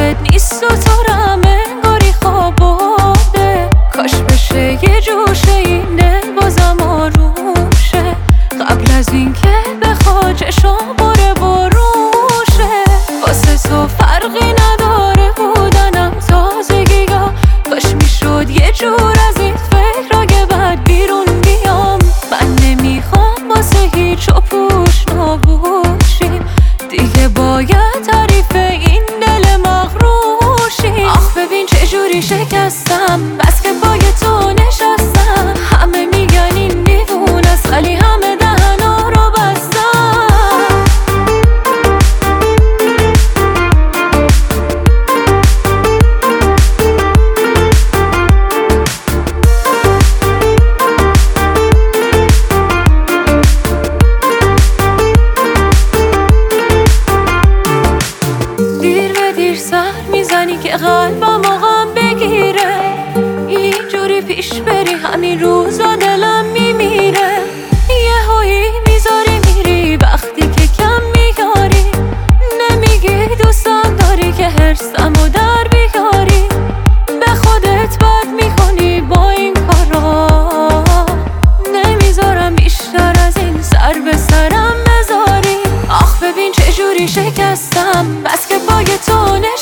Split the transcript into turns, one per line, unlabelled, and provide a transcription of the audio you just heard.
یادت نیست و تو رو انگاری خواب برده. کاش بشه یه جوشه این دل بازم آروشه، قبل از این که بخواد چشام باره بروشه. واسه تو فرقی نداره بودنم تازگی یا کاش میشد یه جور از این فکر اگه بعد بیرون بیام. من نمیخوام واسه هیچ و پوش نباشیم دیگه، باید تعریف این دل مغروشی. آخ ببین چجوری شکستم، بس که پای تو نشستم. همه میگن این دیوونه است ولی همه دهنا رو بستم. دیر به دیر سر میزنی که قلبم غم بگیره. اینجوری پیش بری همین روزا دلم میمیره. یهویی میذاری میری وقتی که کم میاری. نمیگی دوستم داری که حرصمو در بیاری. به خودت بد میکنی با این کارا، نمیذارم بیشتر از این سر به سرم بذاری. آخ ببین چجوری شکستم، بس که پای تو